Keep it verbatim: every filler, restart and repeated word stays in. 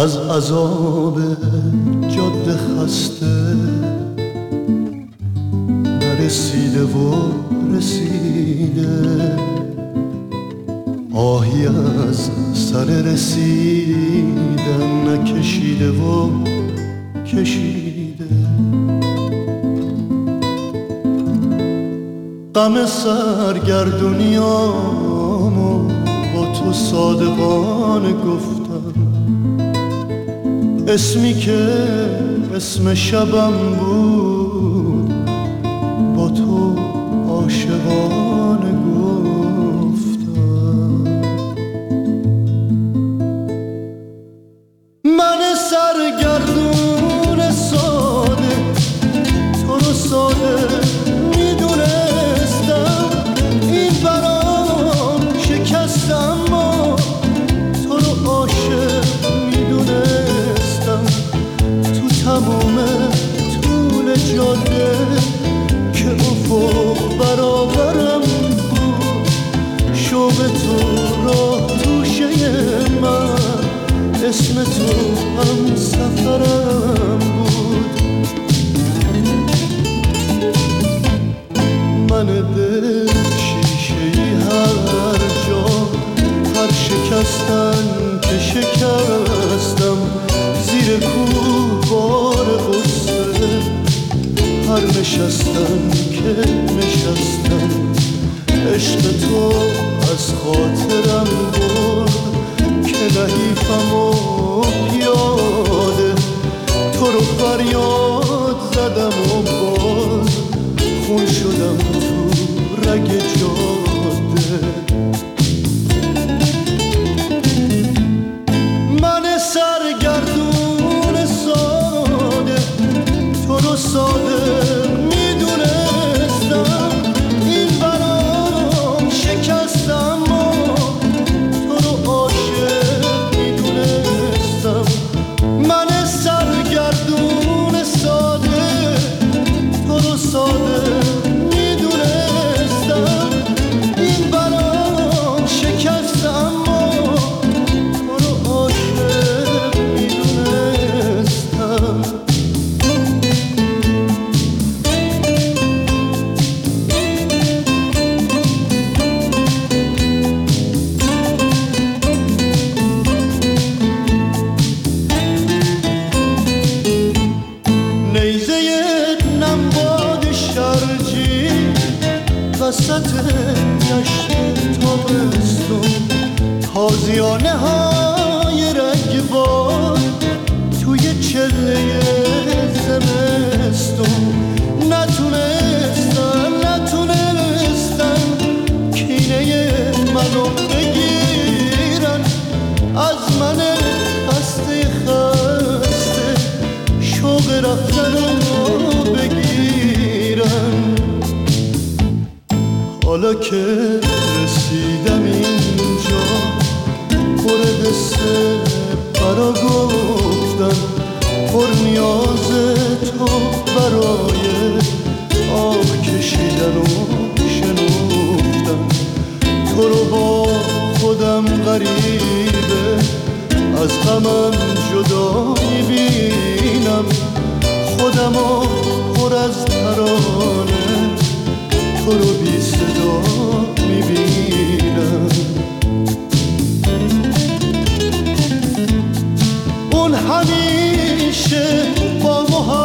از عذاب جاده خسته نرسیده و رسیده، آهی از سر رسیدن نکشیده و کشیده. غم سرگردونیامو با تو صادقانه گفتم، اسمی که اسم شبم بود با تو عاشقانه گفتم. من سرگردون ساده تو رو ساده میدونستم، این برام شکستم ما تو رو عاشق میدونستم. تو تمام طول جاده که افق برابرم بود، شوق تو راه توشه من، اسم تو هم سفرم بود. من دل شیشه‌ای هر جا، هر شکستن که شکستم، زیر کوه بار غصه هر نشستن که نشستم. عشق تو از خاطرم برد که نحیفم و پیاده، تو رو فریاد زدم و باز خون شدم تو رگ جاده. من سرگردون ساده تو رو ساده میدونستم، این برام شکستم و تو رو عاشق میدونستم. من سرگردون ساده تو رو ساده میدونستم، این برام شکستم و تو رو عاشق میدونستم. نیزه نمباد شرجی وسط دشت تابستون، تازیانه های رگبار توی چله زمستون. نتونستن نتونستن کینه منو بگیرن، از من خسته خسته شوق رفتن رو بگیرن. حالا که رسیدم اینجا پر قصه برا گفتن، پر نیاز تو برای آه کشیدن و شنفتن. تو رو با خودم غریبه از غمم جدا میبینم، خودمو پر از ترانه تو رو بی صدا میبینم. اون همیشه با محبت